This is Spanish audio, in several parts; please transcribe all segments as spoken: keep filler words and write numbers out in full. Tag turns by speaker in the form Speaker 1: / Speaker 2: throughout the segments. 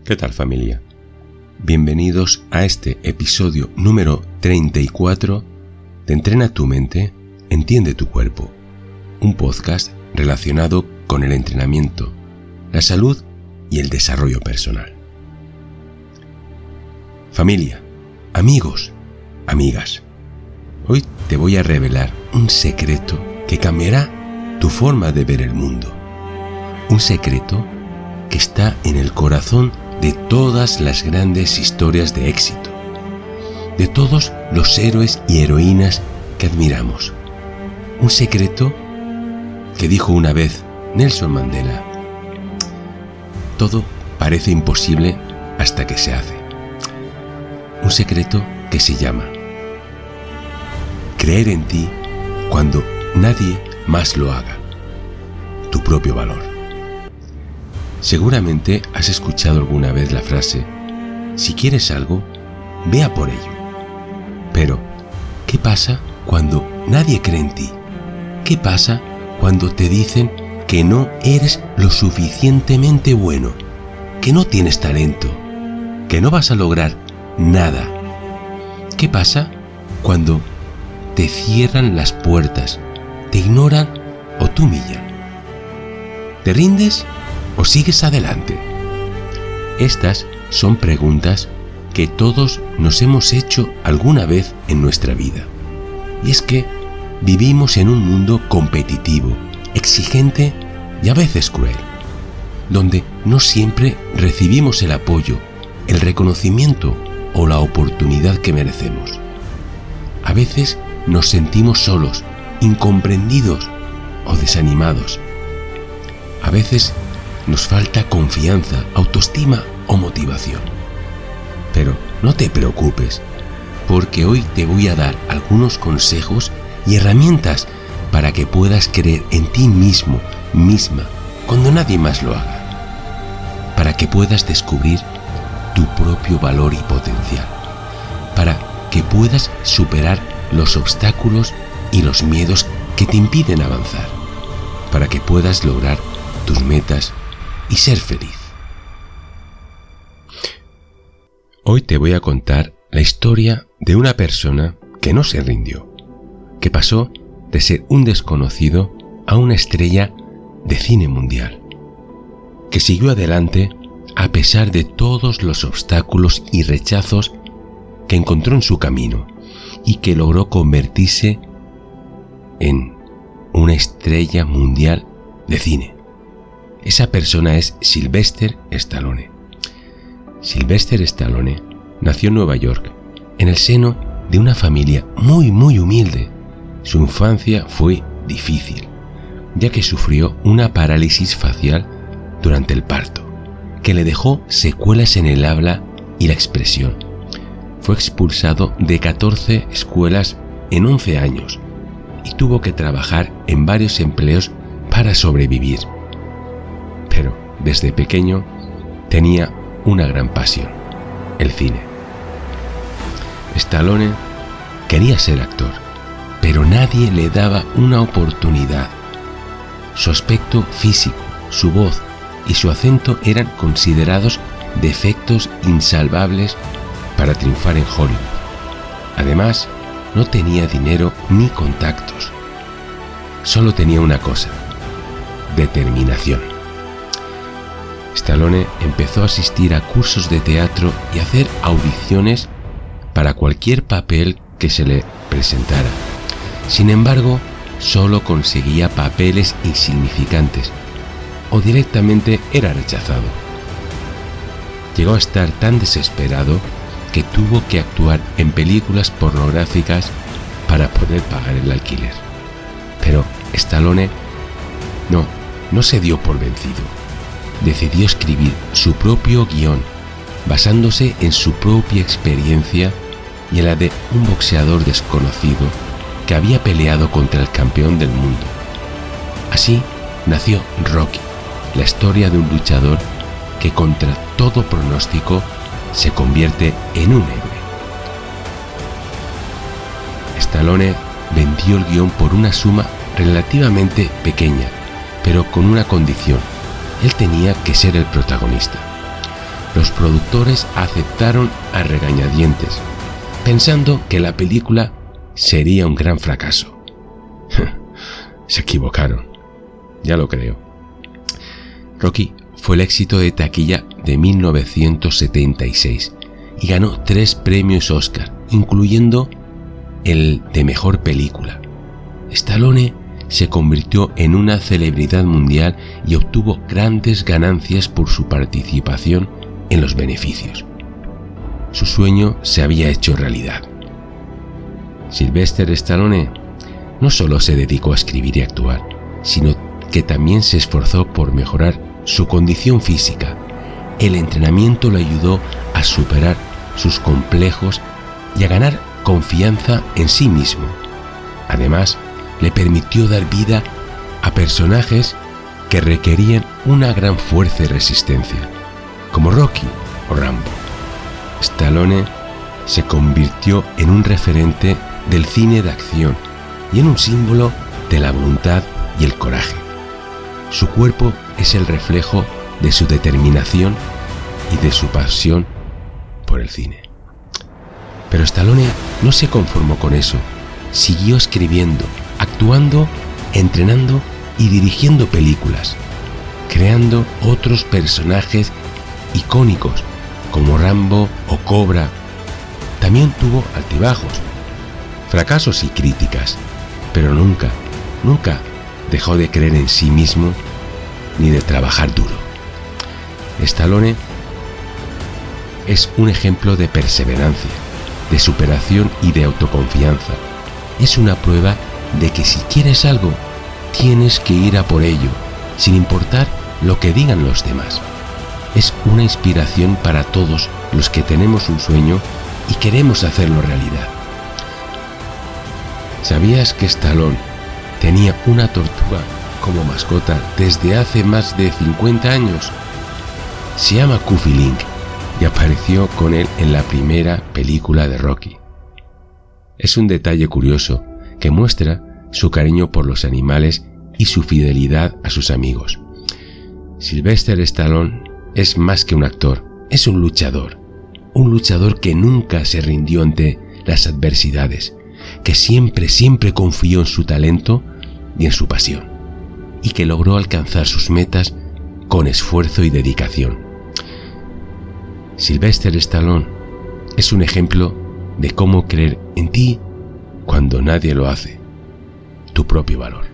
Speaker 1: ¿Qué tal, familia? Bienvenidos a este episodio número treinta y cuatro de Entrena tu mente, entiende tu cuerpo, un podcast relacionado con el entrenamiento, la salud y el desarrollo personal. Familia, amigos, amigas, hoy te voy a revelar un secreto que cambiará tu forma de ver el mundo. Un secreto que está en el corazón de todas las grandes historias de éxito, de todos los héroes y heroínas que admiramos. Un secreto que dijo una vez Nelson Mandela: todo parece imposible hasta que se hace. Un secreto que se llama creer en ti cuando nadie más lo haga. Tu propio valor. Seguramente has escuchado alguna vez la frase: si quieres algo, ve a por ello. Pero, ¿qué pasa cuando nadie cree en ti? ¿Qué pasa cuando te dicen que no eres lo suficientemente bueno, que no tienes talento, que no vas a lograr nada? ¿Qué pasa cuando te cierran las puertas, te ignoran o te humillan? ¿Te rindes o sigues adelante? Estas son preguntas que todos nos hemos hecho alguna vez en nuestra vida. Y es que vivimos en un mundo competitivo, exigente y a veces cruel, donde no siempre recibimos el apoyo, el reconocimiento o la oportunidad que merecemos. A veces nos sentimos solos, incomprendidos o desanimados. A veces nos falta confianza, autoestima o motivación. Pero no te preocupes, porque hoy te voy a dar algunos consejos y herramientas para que puedas creer en ti mismo, misma, cuando nadie más lo haga. Para que puedas descubrir tu propio valor y potencial. Para que puedas superar los obstáculos y los miedos que te impiden avanzar. Para que puedas lograr tus metas y ser feliz. Hoy te voy a contar la historia de una persona que no se rindió, que pasó de ser un desconocido a una estrella de cine mundial, que siguió adelante a pesar de todos los obstáculos y rechazos que encontró en su camino y que logró convertirse en una estrella mundial de cine. Esa persona es Sylvester Stallone. Sylvester Stallone nació en Nueva York, en el seno de una familia muy muy humilde. Su infancia fue difícil, ya que sufrió una parálisis facial durante el parto, que le dejó secuelas en el habla y la expresión. Fue expulsado de catorce escuelas en once años y tuvo que trabajar en varios empleos para sobrevivir. Pero desde pequeño tenía una gran pasión: el cine. Stallone quería ser actor, pero nadie le daba una oportunidad. Su aspecto físico, su voz y su acento eran considerados defectos insalvables para triunfar en Hollywood. Además, no tenía dinero ni contactos. Solo tenía una cosa: determinación. Stallone empezó a asistir a cursos de teatro y a hacer audiciones para cualquier papel que se le presentara. Sin embargo, solo conseguía papeles insignificantes o directamente era rechazado. Llegó a estar tan desesperado que tuvo que actuar en películas pornográficas para poder pagar el alquiler. Pero Stallone no, no se dio por vencido. Decidió escribir su propio guión, basándose en su propia experiencia y en la de un boxeador desconocido que había peleado contra el campeón del mundo. Así nació Rocky, la historia de un luchador que contra todo pronóstico se convierte en un héroe. Stallone vendió el guión por una suma relativamente pequeña, pero con una condición: él tenía que ser el protagonista. los productores aceptaron a regañadientes, pensando que la película sería un gran fracaso. Se equivocaron, ya lo creo. Rocky fue el éxito de taquilla de mil novecientos setenta y seis y ganó tres premios Oscar, incluyendo el de mejor película. Stallone se convirtió en una celebridad mundial y obtuvo grandes ganancias por su participación en los beneficios. Su sueño se había hecho realidad. Sylvester Stallone no solo se dedicó a escribir y actuar, sino que también se esforzó por mejorar su condición física. El entrenamiento le ayudó a superar sus complejos y a ganar confianza en sí mismo. Además, le permitió dar vida a personajes que requerían una gran fuerza y resistencia, como Rocky o Rambo. Stallone se convirtió en un referente del cine de acción y en un símbolo de la voluntad y el coraje. Su cuerpo es el reflejo de su determinación y de su pasión por el cine. Pero Stallone no se conformó con eso. Siguió escribiendo, actuando, entrenando y dirigiendo películas, creando otros personajes icónicos como Rambo o Cobra. También tuvo altibajos, fracasos y críticas, pero nunca, nunca dejó de creer en sí mismo ni de trabajar duro. Stallone es un ejemplo de perseverancia, de superación y de autoconfianza. Es una prueba de que si quieres algo, tienes que ir a por ello, sin importar lo que digan los demás. Es una inspiración para todos los que tenemos un sueño y queremos hacerlo realidad. ¿Sabías que Stallone tenía una tortuga como mascota desde hace más de cincuenta años? Se llama Cuffy Link y apareció con él en la primera película de Rocky. Es un detalle curioso que muestra su cariño por los animales y su fidelidad a sus amigos. Sylvester Stallone es más que un actor, es un luchador, un luchador que nunca se rindió ante las adversidades, que siempre, siempre confió en su talento y en su pasión, y que logró alcanzar sus metas con esfuerzo y dedicación. Sylvester Stallone es un ejemplo de cómo creer en ti cuando nadie lo hace, tu propio valor.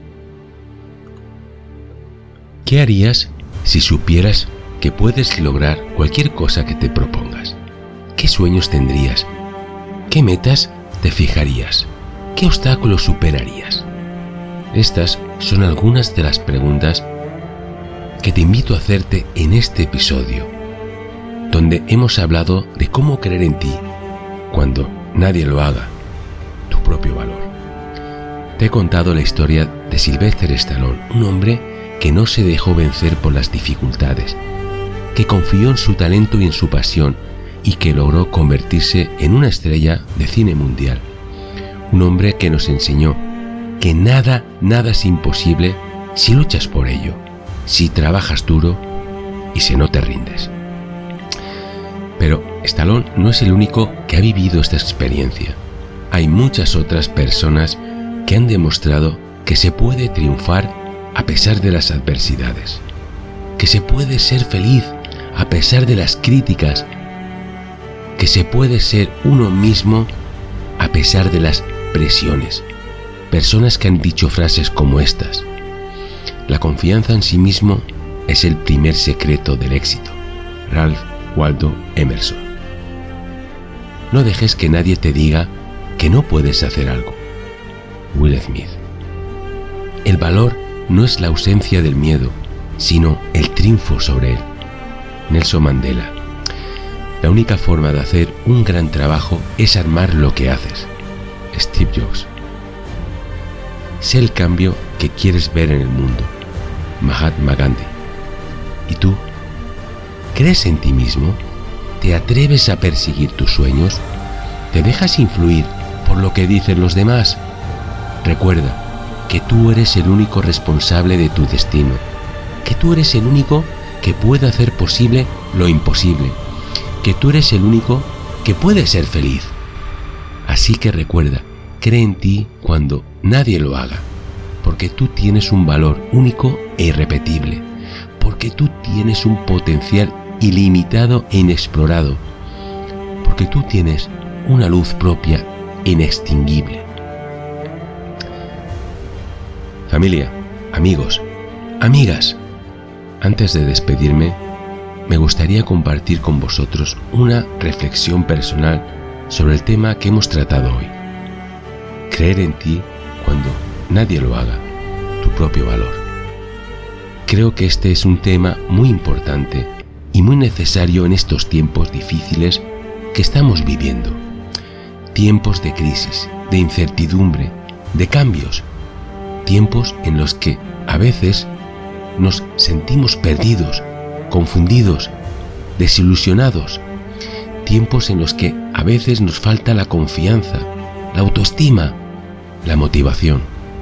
Speaker 1: ¿Qué harías si supieras que puedes lograr cualquier cosa que te propongas? ¿Qué sueños tendrías? ¿Qué metas te fijarías? ¿Qué obstáculos superarías? Estas son algunas de las preguntas que te invito a hacerte en este episodio, donde hemos hablado de cómo creer en ti cuando nadie lo haga, tu propio valor. Te he contado la historia de Sylvester Stallone, un hombre que no se dejó vencer por las dificultades, que confió en su talento y en su pasión y que logró convertirse en una estrella de cine mundial. Un hombre que nos enseñó que nada, nada es imposible si luchas por ello, si trabajas duro y si no te rindes. Pero Stallone no es el único que ha vivido esta experiencia. Hay muchas otras personas que han demostrado que se puede triunfar a pesar de las adversidades, que se puede ser feliz a pesar de las críticas, que se puede ser uno mismo a pesar de las presiones. Personas que han dicho frases como estas: la confianza en sí mismo es el primer secreto del éxito. Ralph Waldo Emerson. No dejes que nadie te diga que no puedes hacer algo. Will Smith. El valor no es la ausencia del miedo, sino el triunfo sobre él. Nelson Mandela. La única forma de hacer un gran trabajo es armar lo que haces. Steve Jobs. Sé el cambio que quieres ver en el mundo. Mahatma Gandhi. ¿Y tú? ¿Crees en ti mismo? ¿Te atreves a perseguir tus sueños? ¿Te dejas influir por lo que dicen los demás? Recuerda que tú eres el único responsable de tu destino, que tú eres el único que puede hacer posible lo imposible, que tú eres el único que puede ser feliz. Así que recuerda, cree en ti cuando nadie lo haga, porque tú tienes un valor único e irrepetible, porque tú tienes un potencial ilimitado e inexplorado, porque tú tienes una luz propia e inextinguible. Familia, amigos, amigas, antes de despedirme, me gustaría compartir con vosotros una reflexión personal sobre el tema que hemos tratado hoy. Creer en ti cuando nadie lo haga, tu propio valor. Creo que este es un tema muy importante y muy necesario en estos tiempos difíciles que estamos viviendo. Tiempos de crisis, de incertidumbre, de cambios. Tiempos en los que a veces nos sentimos perdidos, confundidos, desilusionados. Tiempos en los que a veces nos falta la confianza, la autoestima, la motivación.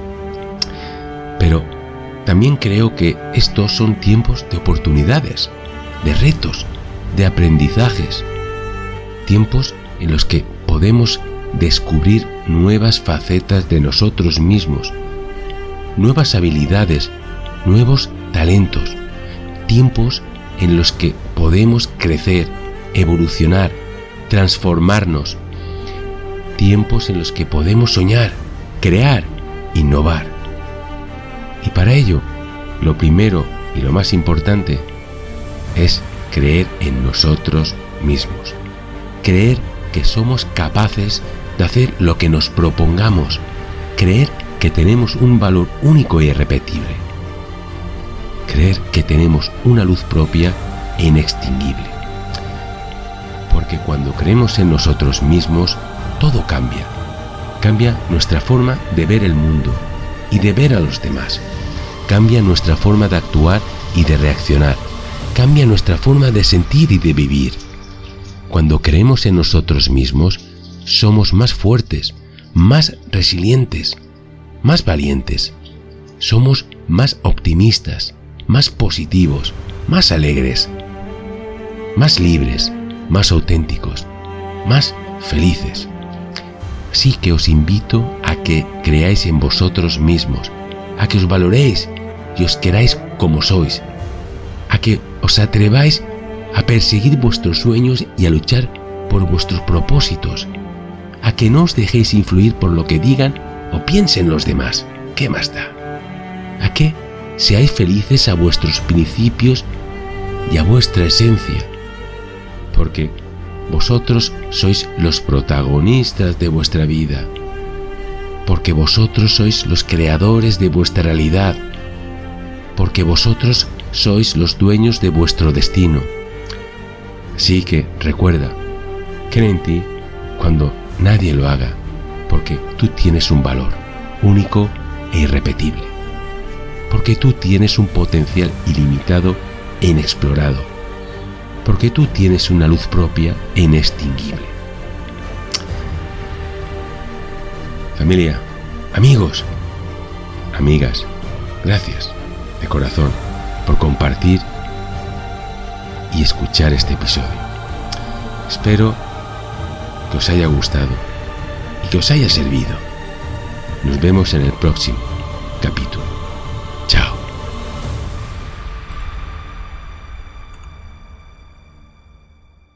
Speaker 1: Pero también creo que estos son tiempos de oportunidades, de retos, de aprendizajes. Tiempos en los que podemos descubrir nuevas facetas de nosotros mismos, nuevas habilidades, nuevos talentos. Tiempos en los que podemos crecer, evolucionar, transformarnos. Tiempos en los que podemos soñar, crear, innovar. Y para ello, lo primero y lo más importante es creer en nosotros mismos. Creer que somos capaces de hacer lo que nos propongamos. Creer que tenemos un valor único e irrepetible. Creer que tenemos una luz propia e inextinguible. Porque cuando creemos en nosotros mismos, todo cambia. Cambia nuestra forma de ver el mundo y de ver a los demás. Cambia nuestra forma de actuar y de reaccionar. Cambia nuestra forma de sentir y de vivir. Cuando creemos en nosotros mismos, somos más fuertes, más resilientes, más valientes. Somos más optimistas, más positivos, más alegres, más libres, más auténticos, más felices. Así que os invito a que creáis en vosotros mismos, a que os valoréis y os queráis como sois, a que os atreváis a perseguir vuestros sueños y a luchar por vuestros propósitos, a que no os dejéis influir por lo que digan o piensen los demás. ¿Qué más da? A que seáis felices a vuestros principios y a vuestra esencia, porque vosotros sois los protagonistas de vuestra vida, porque vosotros sois los creadores de vuestra realidad, porque vosotros sois los dueños de vuestro destino. Así que recuerda, cree en ti cuando nadie lo haga, porque tú tienes un valor único e irrepetible, porque tú tienes un potencial ilimitado e inexplorado, porque tú tienes una luz propia e inextinguible. Familia, amigos, amigas, gracias de corazón por compartir y escuchar este episodio. Espero que os haya gustado y que os haya servido. Nos vemos en el próximo capítulo.